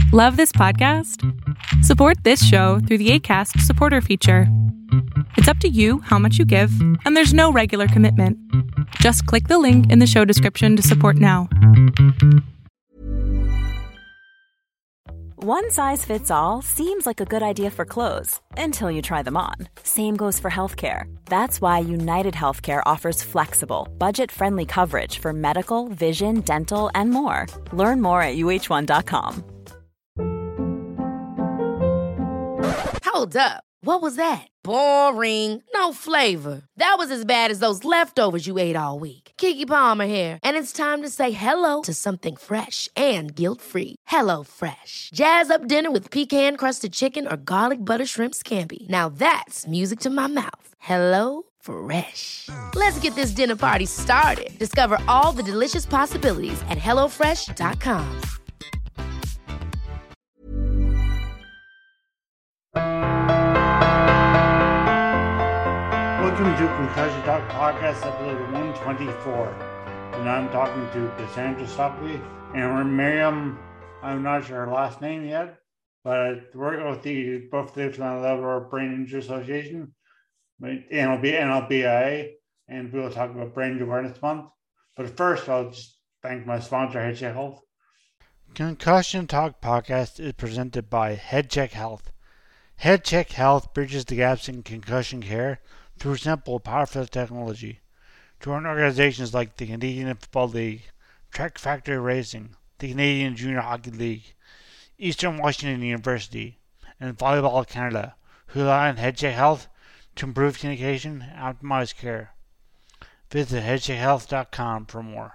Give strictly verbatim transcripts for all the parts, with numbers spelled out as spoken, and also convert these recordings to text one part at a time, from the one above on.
Love this podcast? Support this show through the Acast supporter feature. It's up to you how much you give, and there's no regular commitment. Just click the link in the show description to support now. One size fits all seems like a good idea for clothes until you try them on. Same goes for healthcare. That's why United Healthcare offers flexible, budget-friendly coverage for medical, vision, dental, and more. Learn more at U H one dot com. Hold up. What was that? Boring. No flavor. That was as bad as those leftovers you ate all week. Keke Palmer here, and it's time to say hello to something fresh and guilt-free. Hello Fresh. Jazz up dinner with pecan-crusted chicken or garlic butter shrimp scampi. Now that's music to my mouth. Hello Fresh. Let's get this dinner party started. Discover all the delicious possibilities at hello fresh dot com. Welcome to Concussion Talk Podcast, episode one twenty-four. And I'm talking to Cassandra Stockley and Miriam. I'm not sure her last name yet, but we're with the both the Labrador Brain Injury Association, N L B I A, and we'll talk about Brain Injury Awareness Month. But first, I'll just thank my sponsor, HeadCheck Health. Concussion Talk Podcast is presented by HeadCheck Health. HeadCheck Health bridges the gaps in concussion care through simple, powerful technology. Join organizations like the Canadian Football League, Track Factory Racing, the Canadian Junior Hockey League, Eastern Washington University, and Volleyball Canada, who rely on HeadCheck Health to improve communication and optimize care. Visit head check health dot com for more.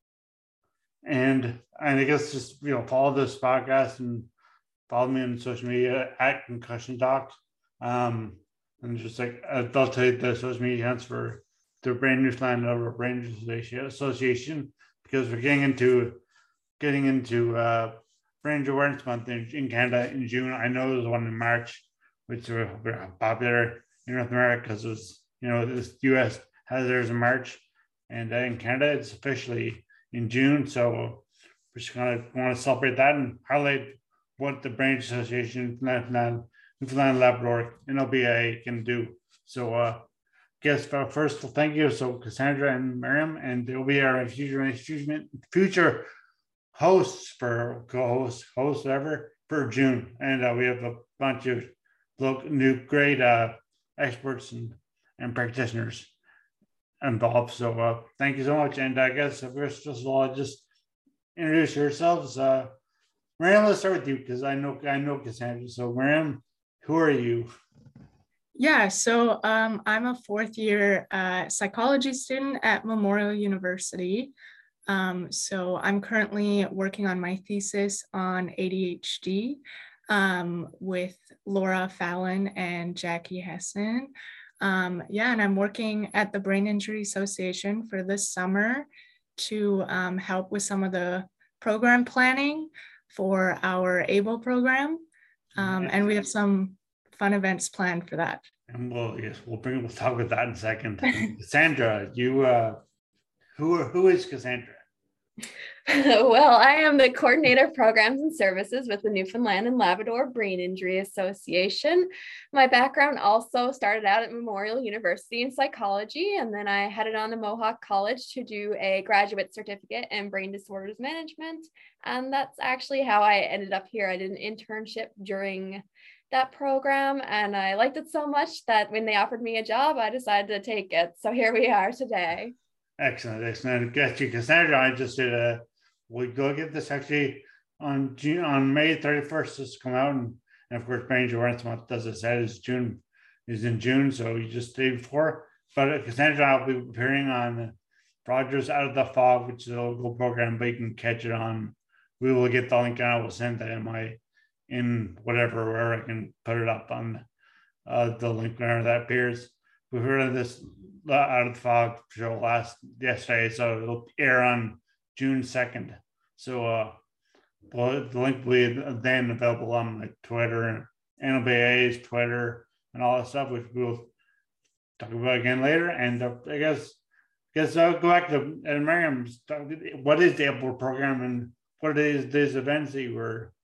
And, and I guess just, you know, follow this podcast and follow me on social media at Concussion Doc. Um, and just like, I'll tell you the social media accounts for the Brain Newsline over Brain Injury Association, because we're getting into getting into uh, Brain Injury Awareness Month in, in Canada in June. I know there's one in March, which are popular in North America because it was, you know, this U S has theirs in March, and uh, in Canada it's officially in June. So we're just gonna want to celebrate that and highlight what the Brain Association, Newfoundland, Newfoundland Labrador, N L B A can do. So, uh, guess first, thank you. So, Cassandra and Miriam, and they'll be our future future hosts for co-hosts, hosts, whatever, for June. And uh, we have a bunch of look, new great uh, experts and, and practitioners involved. So, uh, thank you so much. And I guess first of all, just introduce yourselves. Uh, Miriam, let's start with you because I know I know Cassandra. So, Miriam, who are you? Yeah, so um, I'm a fourth year uh, psychology student at Memorial University. Um, so I'm currently working on my thesis on A D H D um, with Laura Fallon and Jackie Hessen. Um, yeah, and I'm working at the Brain Injury Association for this summer to um, help with some of the program planning for our ABLE program. Um, and we have some fun events planned for that. And we'll yes, we'll bring we'll talk about that in a second. Cassandra, you uh, who who is Cassandra? Well, I am the coordinator of programs and services with the Newfoundland and Labrador Brain Injury Association. My background also started out at Memorial University in psychology, and then I headed on to Mohawk College to do a graduate certificate in brain disorders management. And that's actually how I ended up here. I did an internship during that program, and I liked it so much that when they offered me a job, I decided to take it. So here we are today. Excellent, excellent. Get you, Cassandra. I just did a. We go get this actually on June on May thirty-first. This come out, and, and of course, Brain Injury Awareness Month, as I said, is June is in June. So you just day before. But uh, Cassandra, I'll be appearing on Rogers Out of the Fog, which is a local program, but you can catch it on. We will get the link, and I will send that in my. in whatever, where I can put it up on uh, the link whenever that appears. We heard of this Out of the Fog show last yesterday, so it'll air on June second. So uh, well, the link will be then available on like Twitter and N L B A's Twitter and all that stuff, which we'll talk about again later. And uh, I guess, I guess I'll go back to uh, Miriam. What is the ABLE program and what are these, these events that you were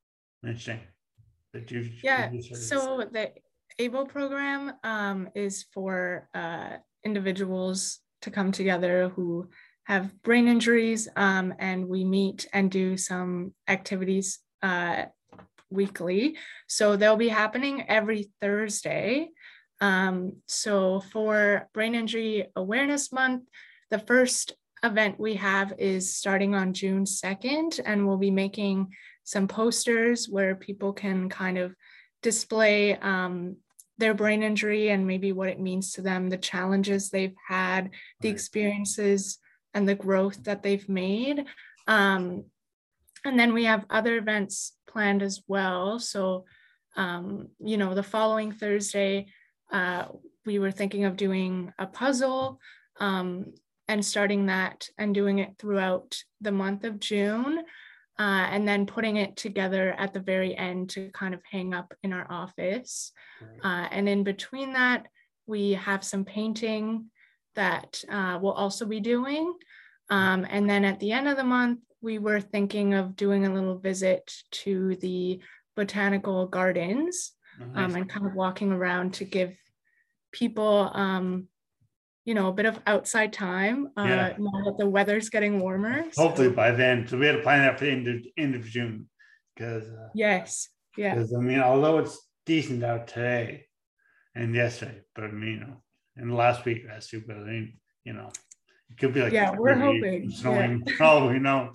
Interesting. That you, Yeah, you started. so the ABLE program um, is for uh, individuals to come together who have brain injuries, um, and we meet and do some activities uh, weekly. So they'll be happening every Thursday. Um, so for Brain Injury Awareness Month, the first event we have is starting on June second, and we'll be making some posters where people can kind of display um, their brain injury and maybe what it means to them, the challenges they've had, the experiences and the growth that they've made. Um, and then we have other events planned as well. So, um, you know, the following Thursday, uh, we were thinking of doing a puzzle um, and starting that and doing it throughout the month of June. Uh, and then putting it together at the very end to kind of hang up in our office. Uh, and in between that, we have some painting that uh, we'll also be doing. Um, and then at the end of the month, we were thinking of doing a little visit to the botanical gardens um, nice. And kind of walking around to give people um, you know, a bit of outside time uh, yeah. now that the weather's getting warmer. Hopefully so. By then. So we had to plan that for the end of, end of June. Because uh, yes, yeah. Because I mean, although it's decent out today and yesterday, but I mean, you know, and last week that's too, but I mean, you know, it could be like yeah, we're hoping snowing. Yeah. Oh, you know.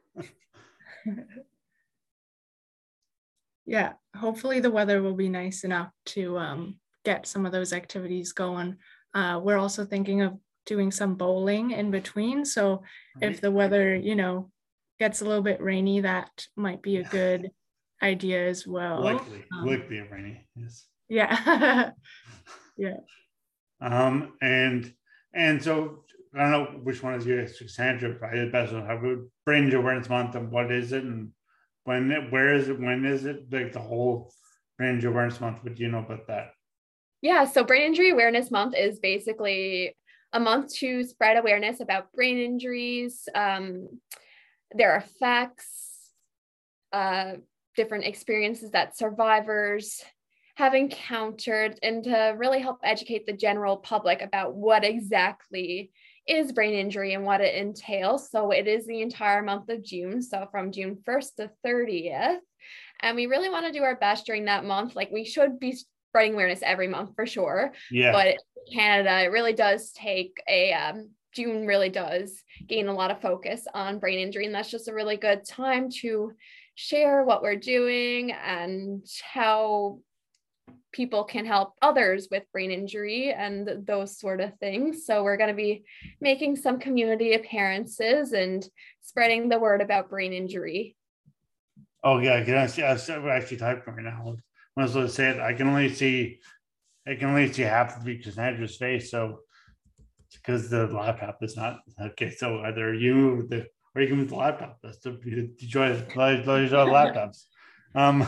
Yeah, hopefully the weather will be nice enough to um, get some of those activities going. Uh, we're also thinking of doing some bowling in between. So right. if the weather, you know, gets a little bit rainy, that might be a good idea as well. Likely, um, likely rainy. Yes. Yeah. Yeah. Um, and and so I don't know which one is you, Sandra, probably the best one. Have a Brain Injury Awareness Month, and what is it, and when, it, where is it, when is it? Like the whole Brain Injury Awareness Month. What do you know about that? Yeah, so Brain Injury Awareness Month is basically a month to spread awareness about brain injuries, um, their effects, uh, different experiences that survivors have encountered, and to really help educate the general public about what exactly is brain injury and what it entails. So it is the entire month of June, so from June first to thirtieth. And we really want to do our best during that month. Like, we should be spreading awareness every month for sure. Yeah. But in Canada, it really does take a, um, June really does gain a lot of focus on brain injury. And that's just a really good time to share what we're doing and how people can help others with brain injury and those sort of things. So we're going to be making some community appearances and spreading the word about brain injury. Oh yeah, I can see. I'm actually typing right now. When I was saying, I can only see, I can only see half of each Andrew's face. So because the laptop is not okay. So either you move the, or you can move the laptop. That's the, the joy of laptops. Um,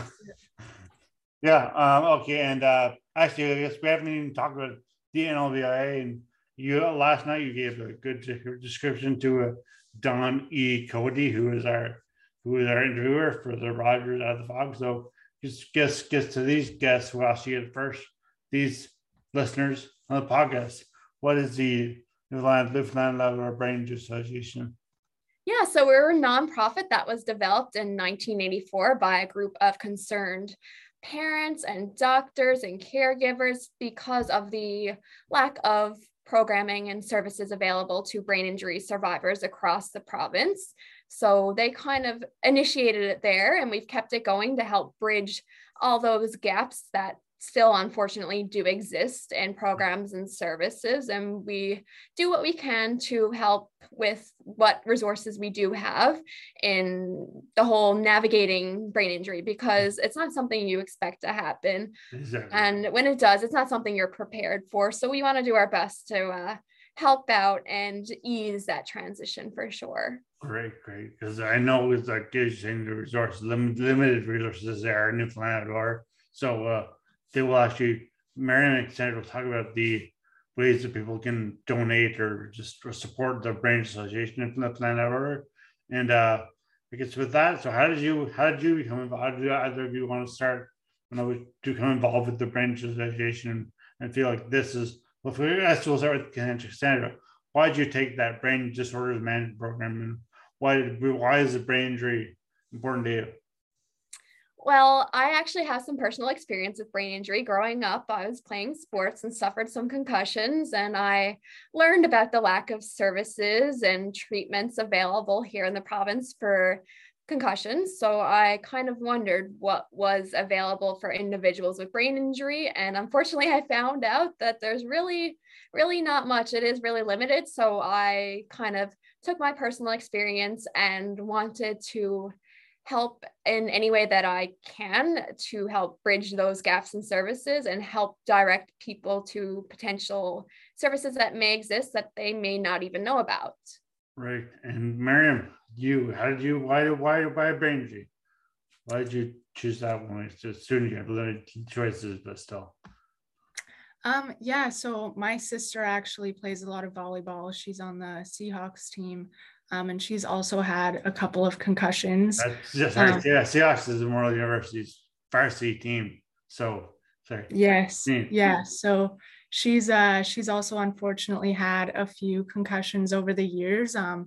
yeah. Um, okay. And uh, actually, I guess we haven't even talked about the N L V I A. And you last night you gave a good description to uh, Don E. Cody, who is our who is our interviewer for the Rogers Out of the Fog. So just guess guess to these guests who I'll see it first. These listeners on the podcast. What is the Newfoundland Newfoundland Labrador Brain Injury Association? Yeah, so we're a nonprofit that was developed in nineteen eighty-four by a group of concerned parents and doctors and caregivers because of the lack of programming and services available to brain injury survivors across the province. So they kind of initiated it there, and we've kept it going to help bridge all those gaps that still unfortunately do exist in programs and services. And we do what we can to help with what resources we do have in the whole navigating brain injury, because it's not something you expect to happen. Exactly. And when it does, it's not something you're prepared for. So we want to do our best to uh, help out and ease that transition for sure. Great, great. Because I know it's like getting the resources, limited resources there in Newfoundland, or so uh, they will actually, Marion and Sandra will talk about the ways that people can donate or just support the Brain Association in Newfoundland, or and uh, I guess with that, so how did you how did you become involved? How did either of you want to start when I was to become involved with the Brain Injury Association and, and feel like this is well, for us, we'll start with Cassandra. Why did you take that brain disorders management program, and why did why is the brain injury important to you? Well, I actually have some personal experience with brain injury. Growing up, I was playing sports and suffered some concussions, and I learned about the lack of services and treatments available here in the province for concussions. So I kind of wondered what was available for individuals with brain injury. And unfortunately, I found out that there's really, really not much. It is really limited. So I kind of took my personal experience and wanted to help in any way that I can to help bridge those gaps in services and help direct people to potential services that may exist that they may not even know about. Right. And Miriam, you, how did you, why, why, why brain injury? Why did you choose that one? It's just student, you have limited choices, but still. Um, yeah, so my sister actually plays a lot of volleyball. She's on the Seahawks team. Um, and she's also had a couple of concussions. That's just, um, yeah, Seahawks is Memorial University's varsity team. So, sorry. Yes, team. yeah. So she's uh, she's also unfortunately had a few concussions over the years, um,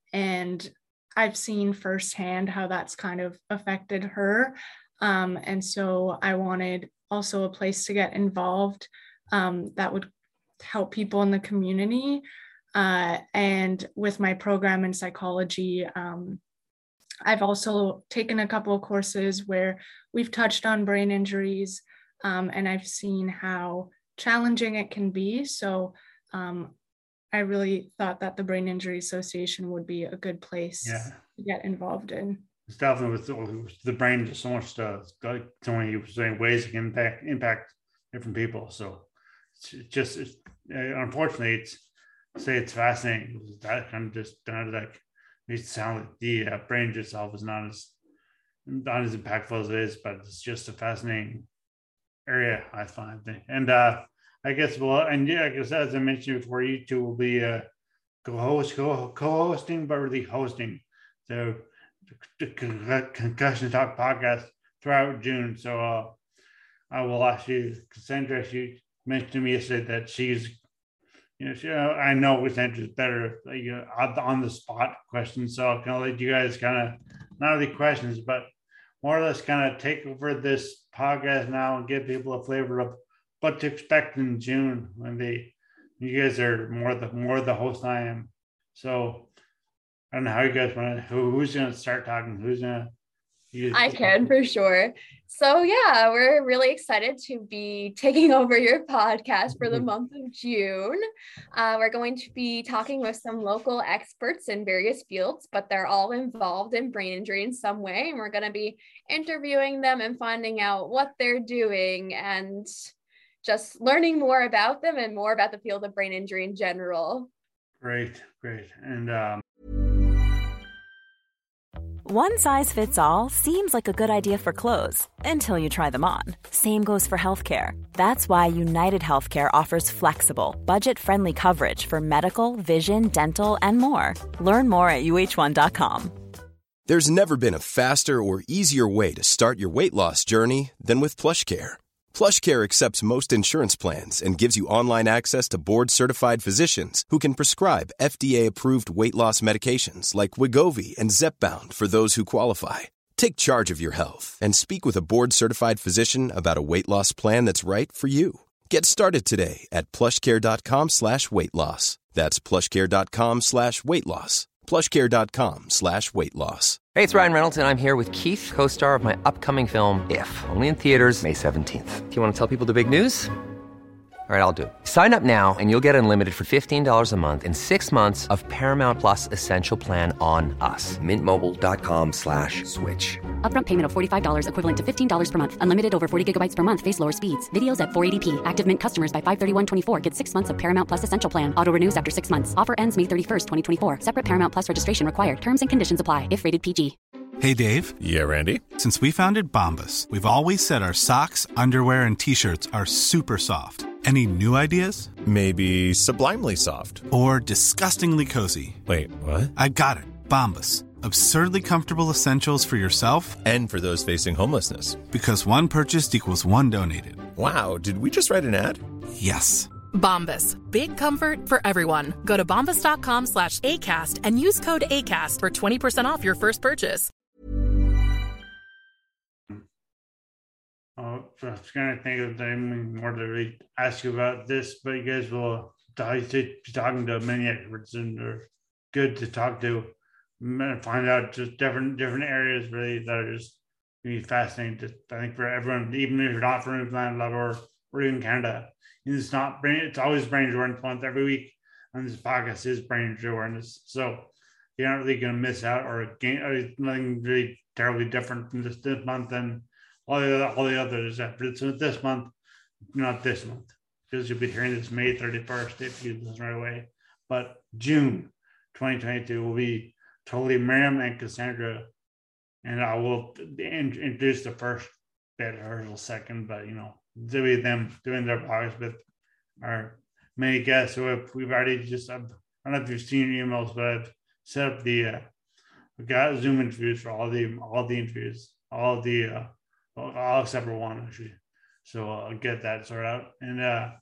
and I've seen firsthand how that's kind of affected her. Um, and so I wanted also a place to get involved um, that would help people in the community. Uh, and with my program in psychology, um, I've also taken a couple of courses where we've touched on brain injuries, um, and I've seen how challenging it can be. So um, I really thought that the Brain Injury Association would be a good place yeah. to get involved in. It's definitely with the, with the brain, there's so much stuff, like so many ways it can impact, impact different people. So it's just, it's, unfortunately, it's, say it's fascinating. That kind of just kind of like makes it sound like the uh, brain itself is not as not as impactful as it is, but it's just a fascinating area, I find. And uh, I guess well, and yeah, I guess as I mentioned before, you two will be uh, co-host, co- co-hosting, but really hosting the, the Concussion Talk podcast throughout June. So uh, I will actually, Cassandra, she mentioned to me yesterday that she's. You know, she, uh, I know which answer is better, like, you know, on the spot questions. So I'll kind of let you guys kind of, not really questions, but more or less kind of take over this podcast now and give people a flavor of what to expect in June when they, you guys are more the more the host I am. So I don't know how you guys want to, who, who's going to start talking? Who's going to? I can for sure. So yeah, we're really excited to be taking over your podcast for the month of June. Uh, we're going to be talking with some local experts in various fields, but they're all involved in brain injury in some way. And we're going to be interviewing them and finding out what they're doing and just learning more about them and more about the field of brain injury in general. Great, great. And um One size fits all seems like a good idea for clothes until you try them on. Same goes for healthcare. That's why United Healthcare offers flexible, budget-friendly coverage for medical, vision, dental, and more. Learn more at U H one dot com. There's never been a faster or easier way to start your weight loss journey than with PlushCare. PlushCare accepts most insurance plans and gives you online access to board-certified physicians who can prescribe F D A-approved weight loss medications like Wegovy and Zepbound for those who qualify. Take charge of your health and speak with a board-certified physician about a weight loss plan that's right for you. Get started today at plushcare.com slash weight loss. That's plushcare.com slash weight loss. plushcare.com slash weight loss. Hey, it's Ryan Reynolds, and I'm here with Keith, co-star of my upcoming film, If, only in theaters May seventeenth. Do you want to tell people the big news? All right, I'll do it. Sign up now and you'll get unlimited for fifteen dollars a month and six months of Paramount Plus Essential Plan on us. Mintmobile.com slash switch. Upfront payment of forty-five dollars equivalent to fifteen dollars per month. Unlimited over forty gigabytes per month. Face lower speeds. Videos at four eighty p. Active Mint customers by five thirty-one twenty-four get six months of Paramount Plus Essential Plan. Auto renews after six months. Offer ends May thirty-first, twenty twenty-four. Separate Paramount Plus registration required. Terms and conditions apply if rated P G. Hey, Dave. Yeah, Randy. Since we founded Bombas, we've always said our socks, underwear, and T-shirts are super soft. Any new ideas? Maybe sublimely soft. Or disgustingly cozy. Wait, what? I got it. Bombas. Absurdly comfortable essentials for yourself and for those facing homelessness. Because one purchased equals one donated. Wow, did we just write an ad? Yes. Bombas. Big comfort for everyone. Go to bombas.com slash ACAST and use code ACAST for twenty percent off your first purchase. Oh, I was going to think of time more to really ask you about this, but you guys will be talking to many experts, and they're good to talk to. Find out just different different areas really that are just really fascinating. To, I think for everyone, even if you're not from Newfoundland or or even Canada, it's not brain. It's always Brain Injury Awareness Month every week, and this podcast is Brain Injury Awareness. So you're not really going to miss out or gain or nothing really terribly different from this this month and all the other, all the others. But it's this month, not this month, because you'll be hearing this May thirty-first if you listen right away. But June twenty twenty-two will be totally Miriam and Cassandra, and I will introduce the first bit, Herschel second, but you know, it'll be them doing their podcast with our many guests. So if we've already just, I don't know if you've seen your emails, but I've set up the, uh, we got Zoom interviews for all the all the interviews, all the, uh, all except for one actually. So I'll get that sorted out. And uh,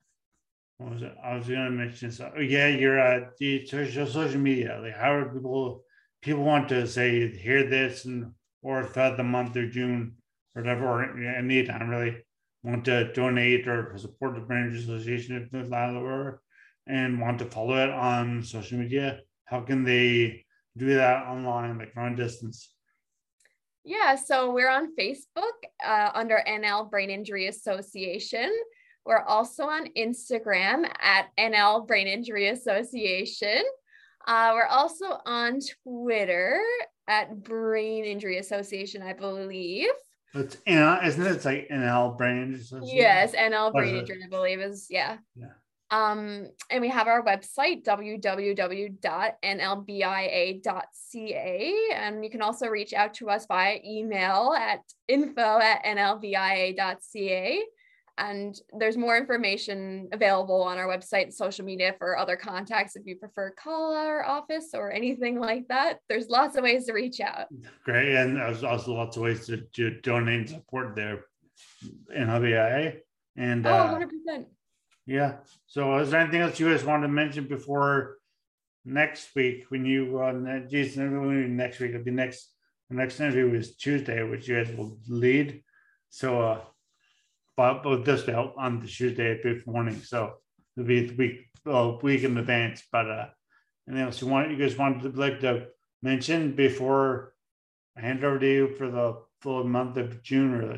what was it? I was going to mention this. Oh, yeah, you're uh, the social, social media. Like, how are people people want to say hear this and or throughout the month of June or whatever, or any time really want to donate or support the Brain Injury Association if there's not or and want to follow it on social media? How can they do that online, like from a distance? Yeah, so we're on Facebook uh, under N L Brain Injury Association. We're also on Instagram at N L Brain Injury Association. Uh, we're also on Twitter at Brain Injury Association, I believe. It's N L, isn't it? It's like N L Brain Injury Association. Yes, N L Brain Injury, I believe is yeah. Yeah. Um, and we have our website, w w w dot n l b i a dot c a. And you can also reach out to us via email at info at n l b i a dot c a. And there's more information available on our website and social media for other contacts if you prefer call our office or anything like that. There's lots of ways to reach out. Great. And there's also lots of ways to, to donate and support their N L B I A. And, oh, uh, one hundred percent. Yeah. So is there anything else you guys want to mention before next week when you, uh, Jason, next week, it'll be next, the next interview is Tuesday, which you guys will lead. So, uh, But, but this will help on the Tuesday before morning, so it'll be a week, well, week in advance. But uh, anything else you want, you guys wanted to like to mention before I hand over to you for the full month of June, really?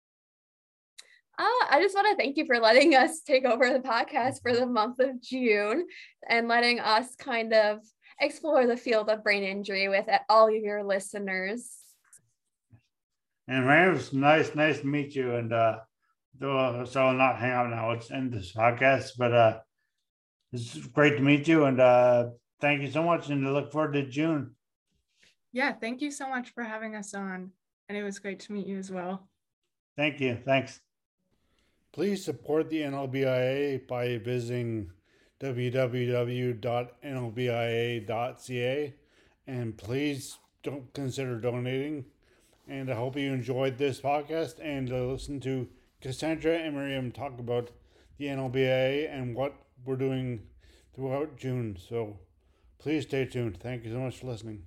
Uh, I just want to thank you for letting us take over the podcast for the month of June and letting us kind of explore the field of brain injury with all of your listeners. And Ryan, it was nice, nice to meet you. And uh, so I'll not hang out now. It's end this podcast, but uh, it's great to meet you. And uh, thank you so much. And I look forward to June. Yeah, thank you so much for having us on. And it was great to meet you as well. Thank you. Thanks. Please support the N L B I A by visiting w w w dot n l b i a dot c a. And please don't consider donating. And I hope you enjoyed this podcast and uh, listen to Cassandra and Miriam talk about the N L B I A and what we're doing throughout June. So please stay tuned. Thank you so much for listening.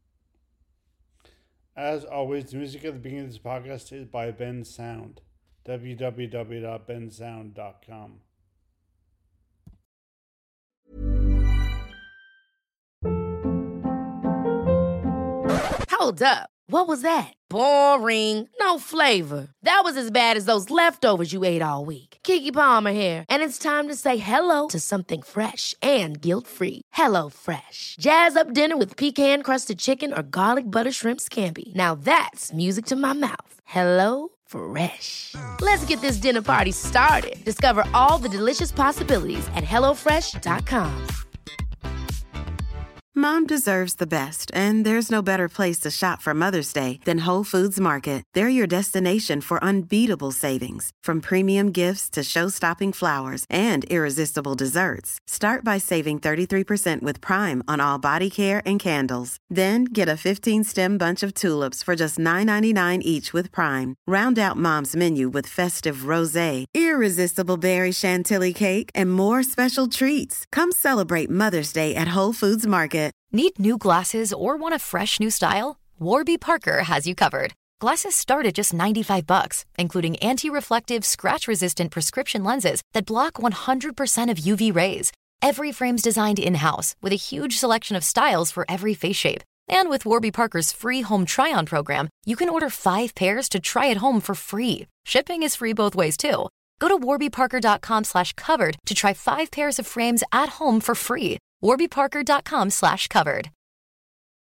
As always, the music at the beginning of this podcast is by Ben Sound. w w w dot ben sound dot com. Hold up. What was that? Boring. No flavor. That was as bad as those leftovers you ate all week. Keke Palmer here, and it's time to say hello to something fresh and guilt-free. Hello Fresh. Jazz up dinner with pecan-crusted chicken or garlic butter shrimp scampi. Now that's music to my mouth. Hello Fresh. Let's get this dinner party started. Discover all the delicious possibilities at hello fresh dot com. Mom deserves the best, and there's no better place to shop for Mother's Day than Whole Foods Market. They're your destination for unbeatable savings, from premium gifts to show-stopping flowers and irresistible desserts. Start by saving thirty-three percent with Prime on all body care and candles. Then get a fifteen-stem bunch of tulips for just nine ninety-nine each with Prime. Round out Mom's menu with festive rosé, irresistible berry chantilly cake, and more special treats. Come celebrate Mother's Day at Whole Foods Market. Need new glasses or want a fresh new style? Warby Parker has you covered. Glasses start at just ninety-five bucks, including anti-reflective, scratch-resistant prescription lenses that block one hundred percent of U V rays. Every frame's designed in-house with a huge selection of styles for every face shape. And with Warby Parker's free home try-on program, you can order five pairs to try at home for free. Shipping is free both ways, too. Go to warbyparker.com slash covered to try five pairs of frames at home for free. warbyparker.com slash covered.